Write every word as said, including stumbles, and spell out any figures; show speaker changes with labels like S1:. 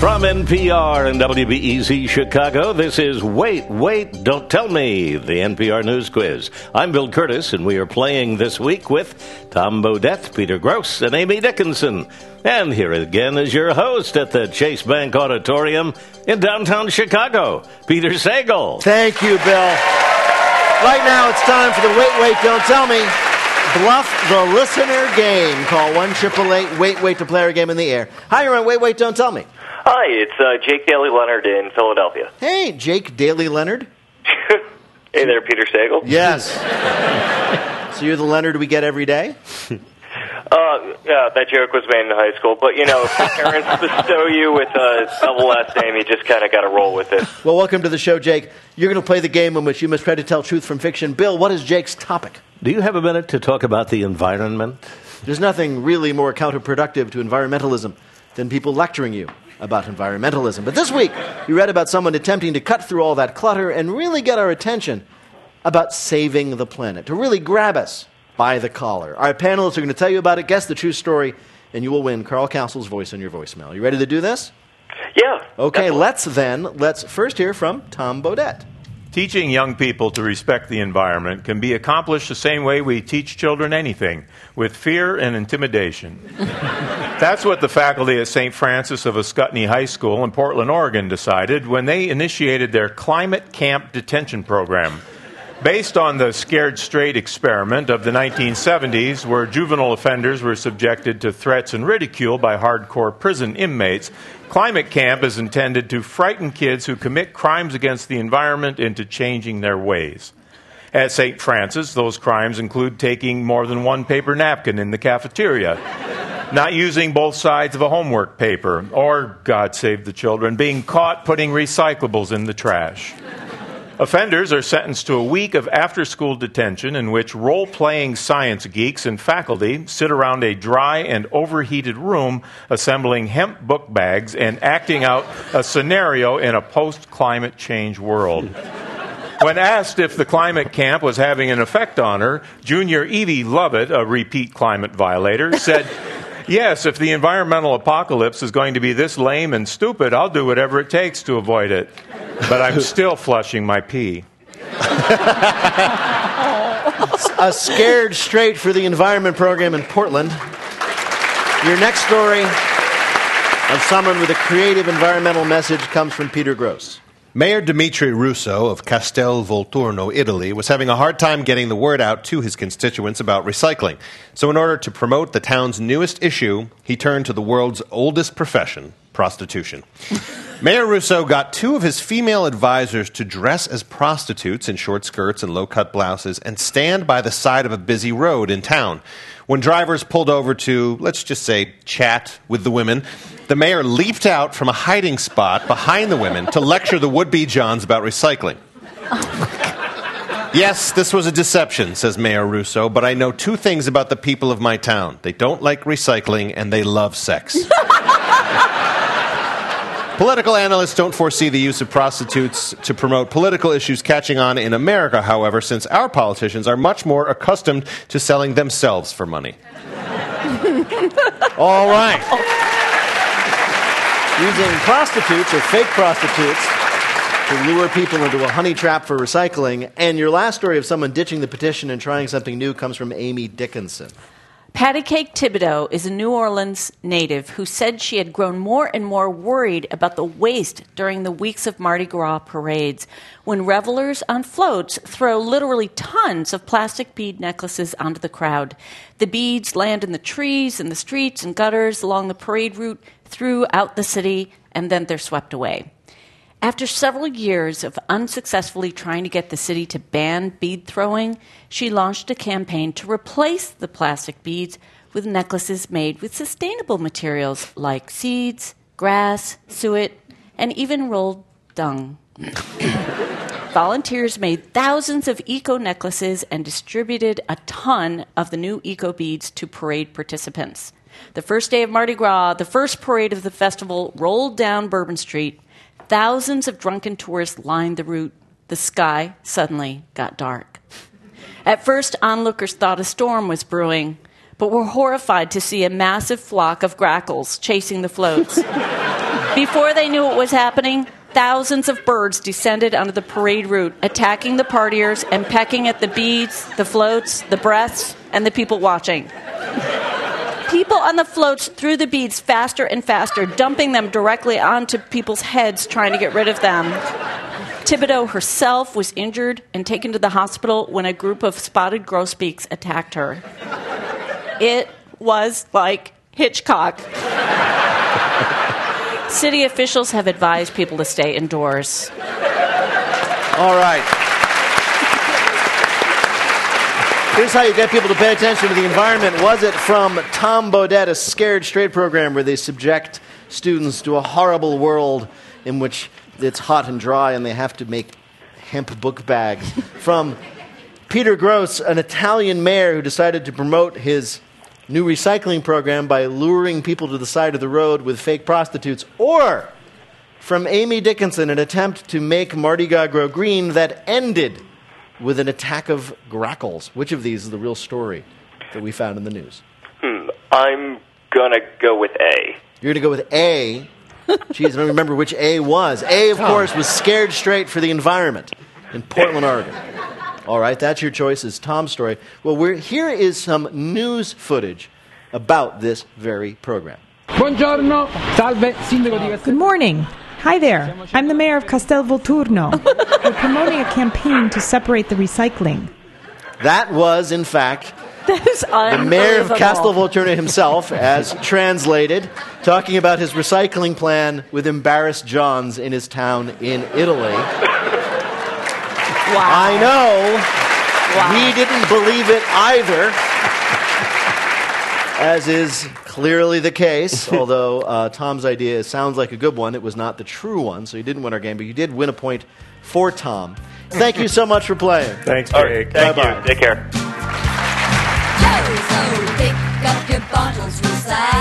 S1: From N P R and W B E Z Chicago, this is Wait, Wait, Don't Tell Me, the N P R News Quiz. I'm Bill Curtis, and we are playing this week with Tom Bodett, Peter Gross, and Amy Dickinson. And here again is your host at the Chase Bank Auditorium in downtown Chicago, Peter Sagal.
S2: Thank you, Bill. Right now, it's time for the Wait, Wait, Don't Tell Me Bluff the Listener game. Call one eight eight eight, wait, wait to play our game in the air. Hi, you're on Wait, Wait, Don't Tell Me.
S3: Hi, it's uh, Jake Daly Leonard in Philadelphia.
S2: Hey, Jake Daly Leonard.
S3: Hey there, Peter Sagal.
S2: Yes. So you're the Leonard we get every day?
S3: Uh, yeah, that joke was made in high school, but, you know, if your parents bestow you with a double last name, you just kind of got to roll with it.
S2: Well, welcome to the show, Jake. You're going to play the game in which you must try to tell truth from fiction. Bill, what is Jake's topic?
S1: Do you have a minute to talk about the environment?
S2: There's nothing really more counterproductive to environmentalism than people lecturing you about environmentalism. But this week, you read about someone attempting to cut through all that clutter and really get our attention about saving the planet, to really grab us by the collar. Our panelists are going to tell you about it, guess the true story, and you will win Carl Castle's voice on your voicemail. You ready to do this?
S3: Yeah.
S2: Okay,
S3: definitely.
S2: let's then, let's first hear from Tom Bodett.
S4: Teaching young people to respect the environment can be accomplished the same way we teach children anything, with fear and intimidation. That's what the faculty at Saint Francis of Ascutney High School in Portland, Oregon decided when they initiated their Climate Camp Detention Program. Based on the Scared Straight experiment of the nineteen seventies, where juvenile offenders were subjected to threats and ridicule by hardcore prison inmates, Climate Camp is intended to frighten kids who commit crimes against the environment into changing their ways. At Saint Francis, those crimes include taking more than one paper napkin in the cafeteria, not using both sides of a homework paper, or, God save the children, being caught putting recyclables in the trash. Offenders are sentenced to a week of after-school detention in which role-playing science geeks and faculty sit around a dry and overheated room assembling hemp book bags and acting out a scenario in a post-climate change world. When asked if the climate camp was having an effect on her, Junior Evie Lovett, a repeat climate violator, said, "Yes, if the environmental apocalypse is going to be this lame and stupid, I'll do whatever it takes to avoid it. But I'm still flushing my pee."
S2: A Scared Straight for the Environment program in Portland. Your next story of someone with a creative environmental message comes from Peter Gross.
S5: Mayor Dimitri Russo of Castel Volturno, Italy, was having a hard time getting the word out to his constituents about recycling. So in order to promote the town's newest issue, he turned to the world's oldest profession, prostitution. Mayor Russo got two of his female advisors to dress as prostitutes in short skirts and low-cut blouses and stand by the side of a busy road in town. When drivers pulled over to, let's just say, chat with the women, the mayor leaped out from a hiding spot behind the women to lecture the would-be Johns about recycling. "Yes, this was a deception," says Mayor Russo, "but I know two things about the people of my town. They don't like recycling, and they love sex." Political analysts don't foresee the use of prostitutes to promote political issues catching on in America, however, since our politicians are much more accustomed to selling themselves for money.
S2: All right. Using prostitutes or fake prostitutes to lure people into a honey trap for recycling. And your last story of someone ditching the petition and trying something new comes from Amy Dickinson.
S6: Patty Cake Thibodeau is a New Orleans native who said she had grown more and more worried about the waste during the weeks of Mardi Gras parades, when revelers on floats throw literally tons of plastic bead necklaces onto the crowd. The beads land in the trees and the streets and gutters along the parade route throughout the city, and then they're swept away. After several years of unsuccessfully trying to get the city to ban bead throwing, she launched a campaign to replace the plastic beads with necklaces made with sustainable materials like seeds, grass, suet, and even rolled dung. Volunteers made thousands of eco necklaces and distributed a ton of the new eco beads to parade participants. The first day of Mardi Gras, the first parade of the festival rolled down Bourbon Street. Thousands of drunken tourists lined the route. The sky suddenly got dark. At first, onlookers thought a storm was brewing, but were horrified to see a massive flock of grackles chasing the floats. Before they knew what was happening, thousands of birds descended onto the parade route, attacking the partiers and pecking at the beads, the floats, the breaths, and the people watching. People on the floats threw the beads faster and faster, dumping them directly onto people's heads, trying to get rid of them. Thibodeau herself was injured and taken to the hospital when a group of spotted grosbeaks attacked her. It was like Hitchcock. City officials have advised people to stay indoors.
S2: All right. Here's how you get people to pay attention to the environment. Was it from Tom Bodett, a Scared Straight program where they subject students to a horrible world in which it's hot and dry and they have to make hemp book bags? From Peter Gross, an Italian mayor who decided to promote his new recycling program by luring people to the side of the road with fake prostitutes? Or from Amy Dickinson, an attempt to make Mardi Gras grow green that ended with an attack of grackles? Which of these is the real story that we found in the news?
S3: Hmm. I'm going to go with A.
S2: You're going to go with A? Jeez, I don't remember which A was. A, of course, was Scared Straight for the environment in Portland, Oregon. All right, that's your choice. Is Tom's story. Well, we're, here is some news footage about this very program.
S7: Buongiorno, salve, sindaco di Castel.
S8: Good morning. Hi there. I'm the mayor of Castel Volturno. We're promoting a campaign to separate the recycling.
S2: That was, in fact,
S6: That is
S2: the mayor of Castel Volturno himself, as translated, talking about his recycling plan with embarrassed Johns in his town in Italy.
S6: Wow.
S2: I know.
S6: Wow.
S2: We didn't believe it either, as is clearly the case. Although uh, Tom's idea sounds like a good one, it was not the true one, so you didn't win our game, but you did win a point for Tom. Thank you so much for playing.
S4: Thanks,
S3: All
S4: Jake.
S3: right, thank
S2: Bye-bye.
S3: you. Take care.
S9: So pick up your bottles, recycle.